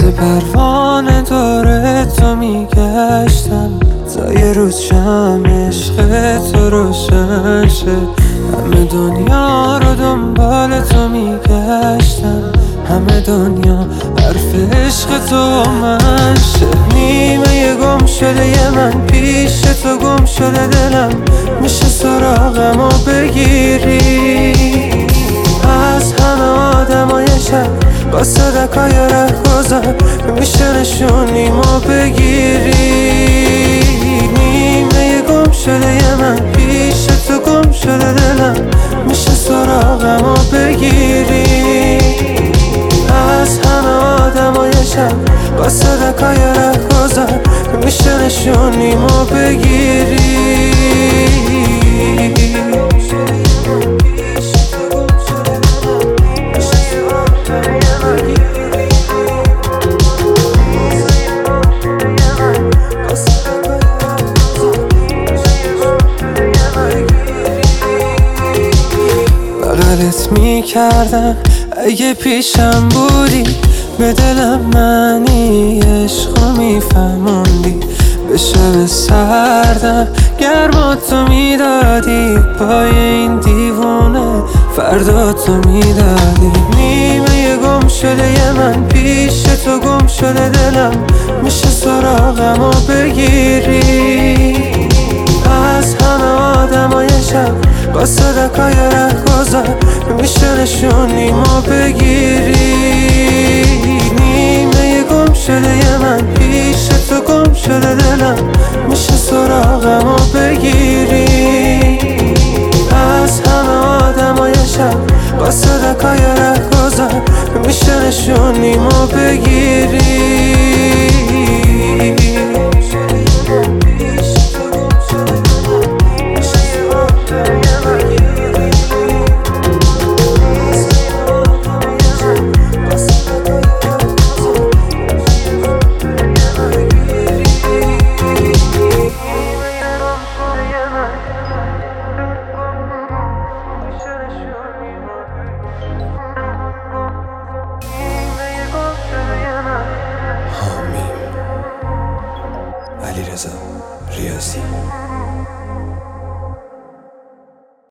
مثل پروانه دور تو میگشتم تا یه روز شم عشق تو روشن شه. همه دنیا رو دنبال تو میگشتم، همه دنیا حرف عشق تو من شه. نیمه گم شده یه من پیش تو گم شده، دلم میشه سراغم و بگیری. از همه آدمای شب با صدقای ره گذر میشه نشونیمو بگیری. نیمه گم شده یه من پیش تو گم شده، دلم میشه سراغم و بگیری. از همه آدمای شب با صدقای ره گذر میشه نشونیمو بگیری. بغلت میکردم اگه پیشم بودی، به دلم معنی عشقو میفهموندی. به شب سردم گرماتو میدادی، پای این دیوونه فرداتو میدادی. نیمه گم شده یه من پیش تو گم شده، دلم میشه سراغم و بگیری. از همه آدمای شب با صدقای ره گذر میشه نشونیمو بگیری. نیمه گم شده یه من پیش تو گم شده، دلم میشه سراغم و بگیری. از همه آدمای شب با صدقای ره گذر میشه نشونیمو بگیری. علیرضا ریاضی.